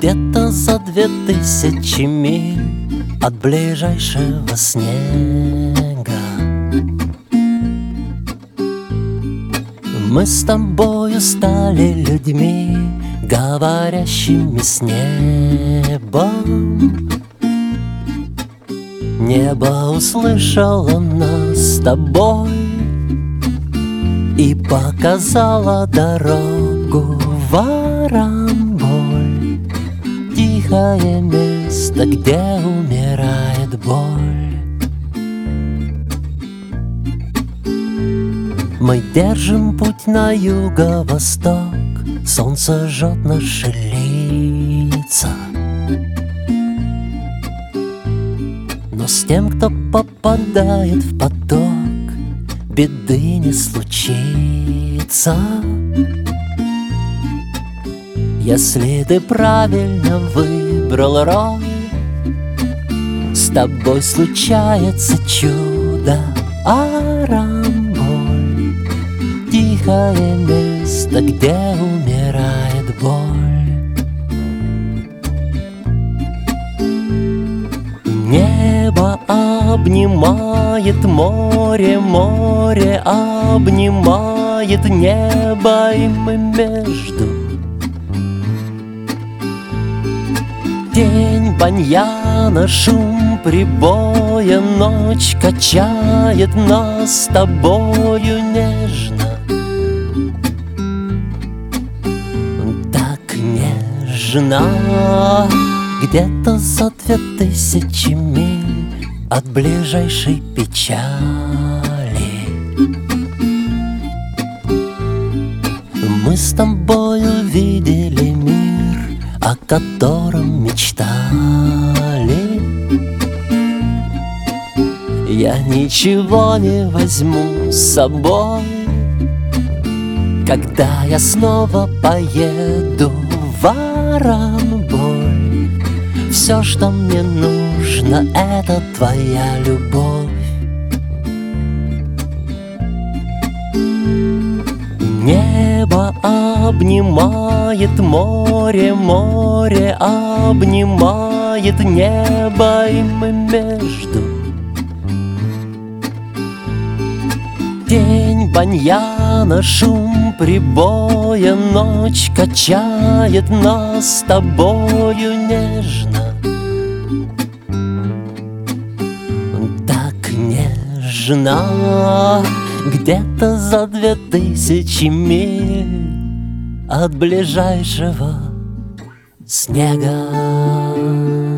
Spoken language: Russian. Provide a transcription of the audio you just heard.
Где-то за 2000 миль от ближайшего снега мы с тобою стали людьми, говорящими с небом. Небо услышало нас с тобой и показало дорогу в Арамболь, тихое место, где умирает боль. Мы держим путь на юго-восток, солнце жжет наши лица. Но с тем, кто попадает в поток, беды не случится. Если ты правильно выбрал роль, с тобой случается чудо. Арамболь, тихое место, где умирает боль. Небо обнимает море, море обнимает небо, и мы между. Тень баньяна, шум прибоя, ночь качает нас с тобою нежно. Так нежно. Где-то за 2000 миль от ближайшей печали мы с тобою видели мир, о котором мечтали. Я ничего не возьму с собой, когда я снова поеду в Арамболь. Все, что мне нужно, это твоя любовь. Небо обнимает море, море обнимает небо, и мы между. Тень баньяна, шум прибоя, ночь качает нас с тобою нежно. Так нежно. Где-то за 2000 миль от ближайшего снега.